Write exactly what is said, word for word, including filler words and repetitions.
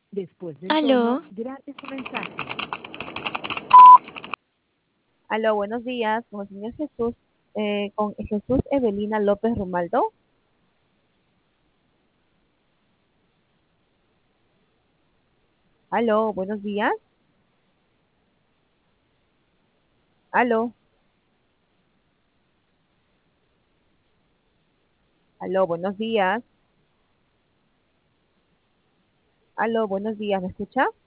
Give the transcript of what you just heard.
Después del Aló, tono, grave su mensaje. Aló, buenos días, con el señor Jesús, eh, con Jesús Evelina López Romaldo. Aló, buenos días. Aló, aló, buenos días. Aló, buenos días, ¿me escucha?